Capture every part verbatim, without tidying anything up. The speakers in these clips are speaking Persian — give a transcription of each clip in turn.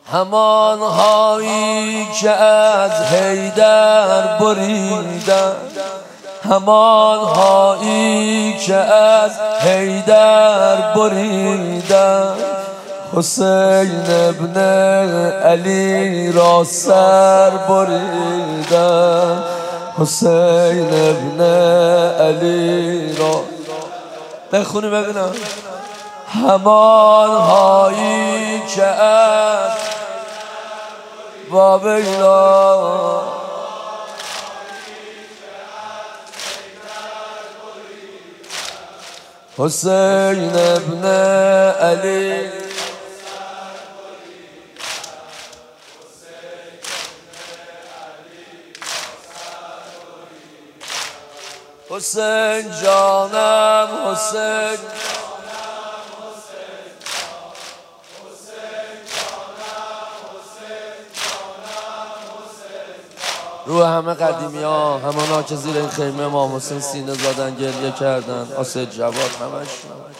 همان هایی که از حیدر بریدن، همان هایی که از حیدر بریدن، حسین ابن علی را سر بریدن، حسین ابن علی را بخونی ببینم. همان هایی که از بابیلا حسین ابن علی حسین جانم حسین رو همه قدیمی ها، همانا که زیر این خیمه امام حسین سینه زدن گریه کردن، آسد جواد همش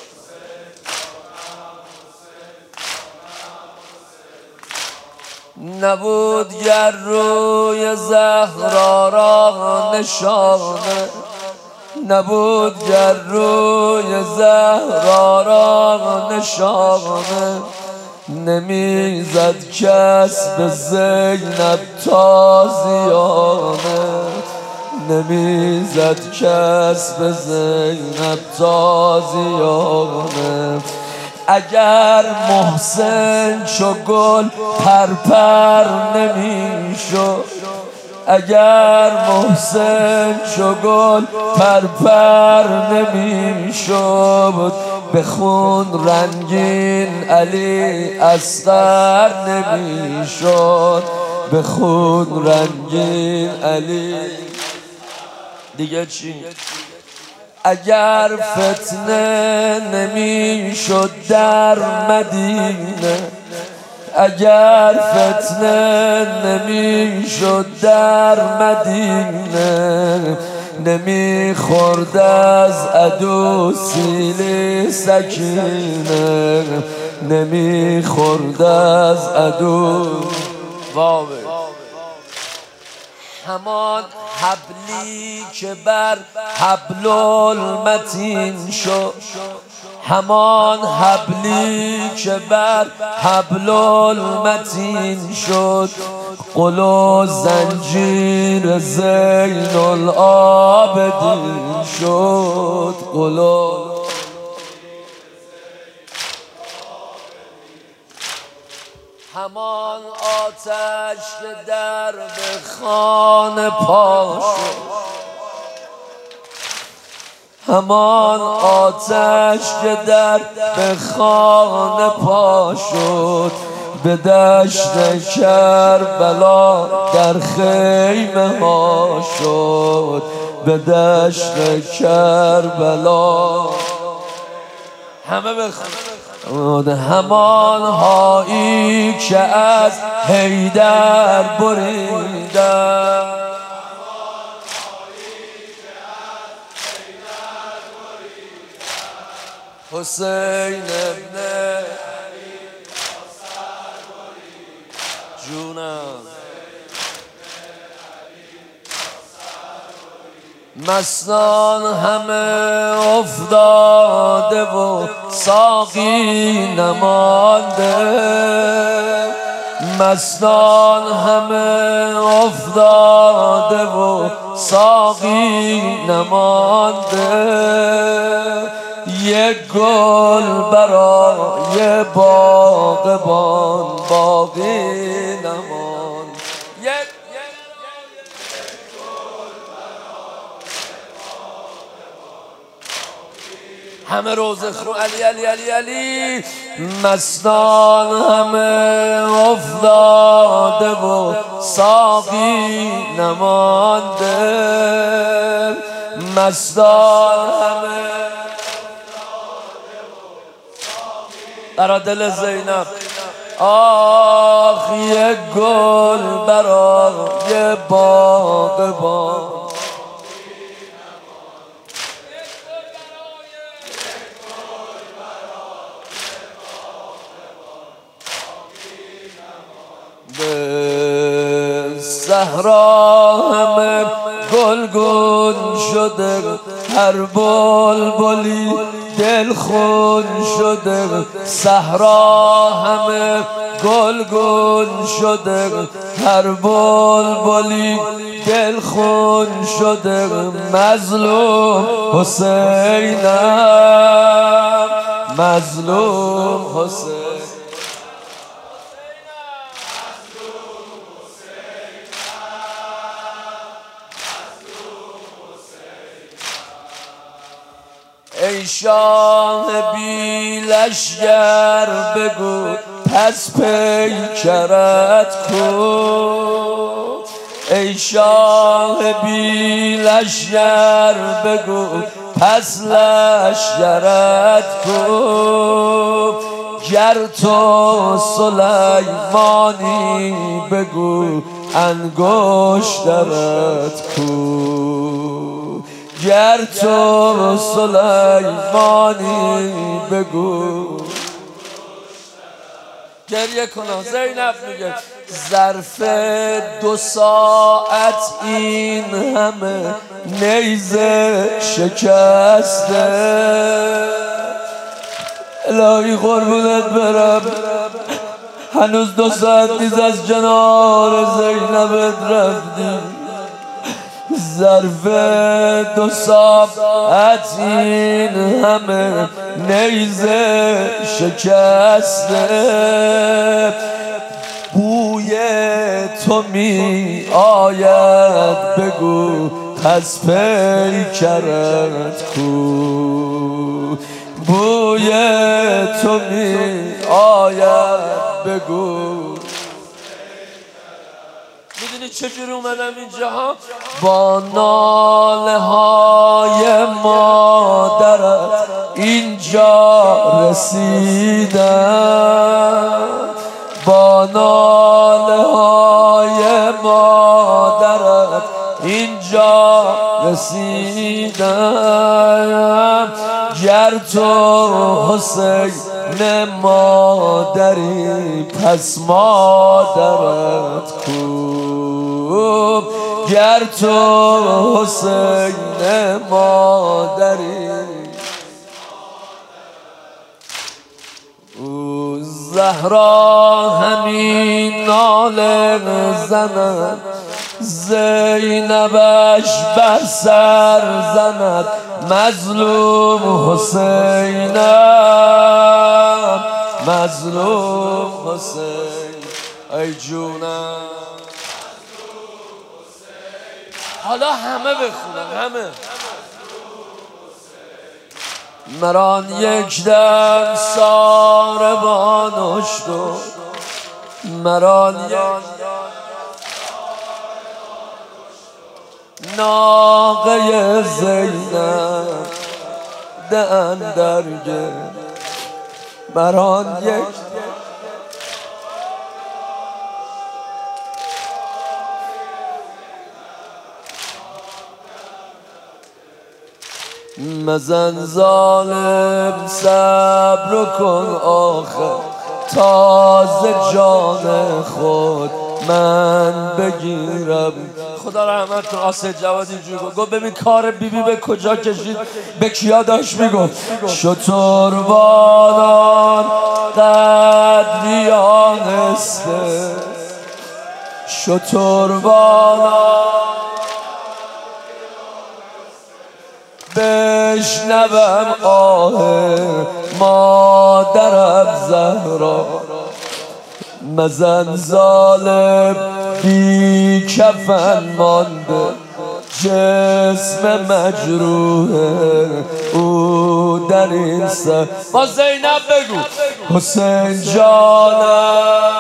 نبود گر روی زهرا را نشانه، نبود گر روی زهرا را نشانه، نمیزد کس به زینب تازیانه، نمیزد کس به زینب تازیانه. اگر محسن چو گل پرپر نمیشد، اگر محسن چو گل پرپر نمیشد، به خون رنگین علی اصغر نمیشد، به خون رنگین علی دیگه چی؟ اگر فتنه نمیشد در مدینه، اگر فتنه نمیشد در مدینه، نمیخورد از عدو سیل سکینه، نمیخورد از عدو واوه. همان حبلی که بر حبل المتین شد، همان حبلی که بر حبل المتین شد، قل و زنجیر زین العابدین شد، قل و همان آتش که در به خانه پا شد، همان آتش که در به خانه پا شد، به دشت کربلا در خیمه ها شد، به دشت کربلا همه بخون. همان هایی که از حیدر بریدن، حسین ابن جونم مستان همه افتاده و ساقی نمانده، مستان همه افتاده و ساقی نمانده، یک گل برای باغبان باقی نماند، یک همه روزه خون علی علی علی علی. مستان همه افتاده و ساقی نمانده، مستان همه برا دل زینب. آخ یک گل برای باغبان، زهرا همه گلگون شده، هر بلبلی دلخون شده. صحرا همه گلگون شده، هر بلبلی دلخون شده. مظلوم حسینم، مظلوم حسین. ای شاه بی لشگر بگو پس پیکرت کو. ای شاه بی لشگر بگو پس لشگرت کو. گر تو سلیمانی بگو انگشترت کو. گر تو سلیمانی بگو. گریه کنا زینب میگه ظرف دو ساعت این همه نیزه شکسته. الهی قربونت برم، هنوز دو ساعت نیز از کنار زینبت رفتی. ظرف دو ساعت این همه نیزه شکسته. بوی تو می آید بگو پس پیکرت کو. بوی تو می آید بگو. میدونی چجوری اومدم اینجا ها؟ با ناله های مادرت اینجا رسیدم. با ناله های مادرت اینجا رسیدم. گر تو حسین مادری پس مادرت کو. گر تو حسین مادری. او زهرا همین ناله زند، زینبش بر سر زند. مظلوم حسینم، مظلوم حسین. ای جونم حالا همه بخونن، همه. مران یک دم ساربان اشتو، مران یک ناقه زینب ده اندرگه. مران یک مزن ظالم صبر کن آخر تازه جان خود من بگیرم. خدا رحمت کن آسد جواد اینجوری گفت. گفت ببین کار بیبی بی به کجا کشید، به کیا داشت میگفت. شتربانان قدریانسته، شتربانان بشنوم آه مادرم زهرا. مزن ظالم بی کفن مانده، جسم مجروح او در این سر. با زینب بگو حسین جانم،